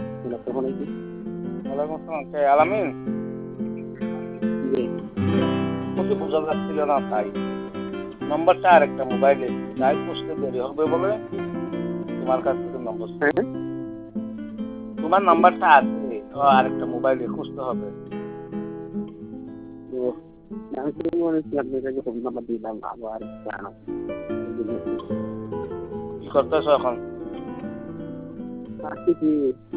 ওয়ালাইকুম আসসালাম, কে আলামিন? তোকে বোঝা যাচ্ছিল না তাই নম্বরটা আরেকটা মোবাইলে তাই বুঝতে দেরি হবে বলে তোমার কাছ থেকে নম্বর তোমার নাম্বারটা আছে আরেকটা মোবাইলে খুঁজতে হবে। আমি তো মনে হচ্ছে আপনার কাছে ফোন নাম্বার দিলাম আবার জানো কি করতেছো এখন? আসছি